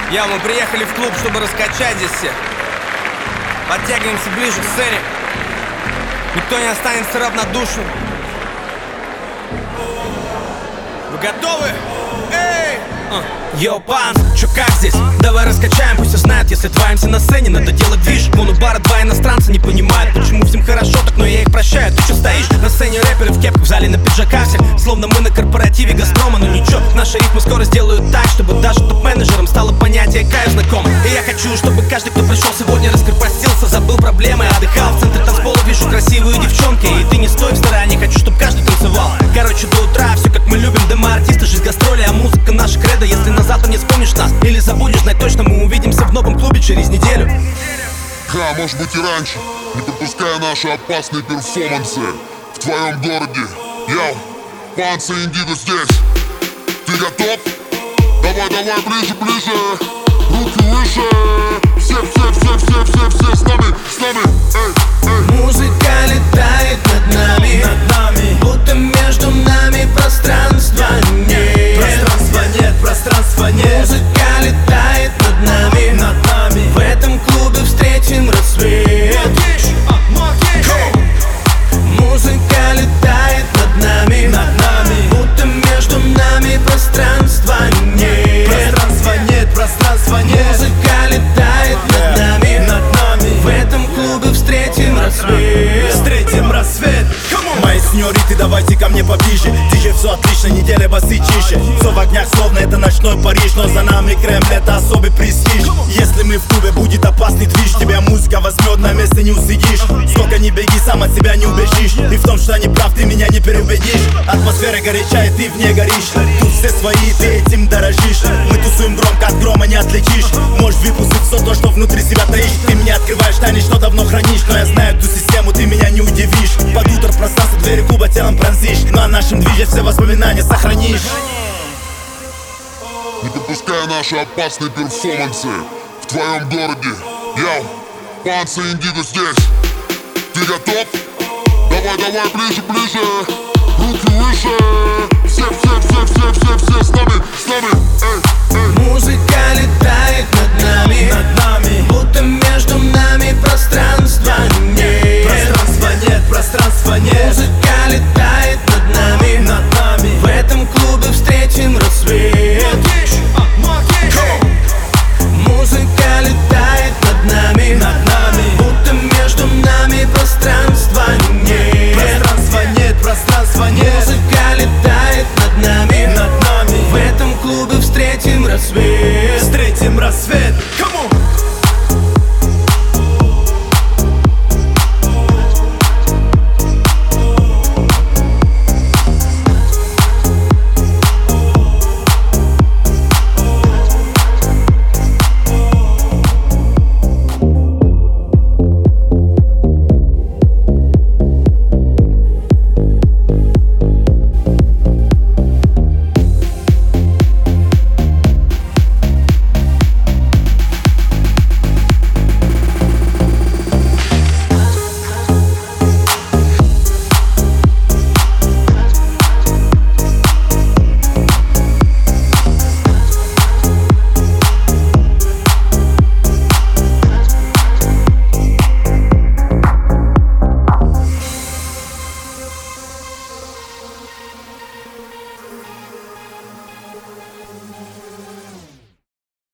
Мы приехали в клуб, чтобы раскачать здесь всех. Подтягиваемся ближе к сцене. Никто не останется равнодушным. Вы готовы? Эй! Йоу, пан, чё как здесь? Давай раскачаем, пусть все знают, если твоимся на сцене. Надо делать движ. Вон у бара два иностранца не понимают, почему всем хорошо так, но я их прощаю. Ты чё стоишь? На сцене рэперы в кепках, в зале на пиджаках всех. Словно мы на корпоративе Газпрома, но ничего, наши ритмы скоро сделают так, чтобы даже топ-менеджерам стало понятие кайф знакомо. И я хочу, чтобы каждый, кто пришел сегодня, раскрепостился, забыл проблемы, отдыхал в центре танцпола. Вижу красивую девчонки, и ты не стой в стороне. Хочу, чтобы каждый танцевал. Короче, до утра все как мы любим. Демо-артисты, жизнь гастроли, а музыка наша кредо. Если на завтра не вспомнишь нас или забудешь, знать точно, мы увидимся в новом клубе через неделю. Может быть и раньше, не пропуская наши опасные перформансы в твоем городе. Йоу, Панца Индиго здесь. Ты готов? Давай, ближе, руки выше. Все с нами, эй. Музыка летает над нами, будто между нами пространства нет. Пространства нет. Музыка летает над нами, в этом клубе встретим рассвет. Музыка летает над нами, будто между нами пространства нет. Пространства нет. Музыка летает над нами, в этом клубе встретим рассвет. Мои сеньориты, давайте ко мне поближе. Диджей, все отлично, неделя басы чище. Все в огнях, словно это ночной Париж. Но за нами Кремль, это особый престиж. Если мы в клубе, будет опасный движ. Тебя музыка возьмет, на месте не усидишь. Сколько не беги, сам от себя не убежишь. И в том, что я не прав, ты меня не переубедишь. Атмосфера горячая, ты в ней горишь. Тут все свои, ты этим дорожишь. Мы тусуем громко, от грома не отличишь. Можешь выпустить все то, что внутри себя таишь. Ты меня открываешь тайны, что давно хранишь. Но я знаю ту систему, ты меня не удивишь. Под утро пространство, двери клуба телом пронзишь. Но о нашем движе все воспоминания сохранишь. Не пропуская наши опасные перформансы в твоем городе. Йоу, Панца Индиго здесь. Ты готов? Давай, ближе, руки выше. Все с нами, эй. Музыка летает над нами, будто между нами пространства нет. Пространства нет. Музыка летает над нами, в этом клубе встретим рассвет. Музыка летает над нами, будто между нами пространства нет. Пространства нет. Музыка летает над нами, в этом клубе встретим рассвет.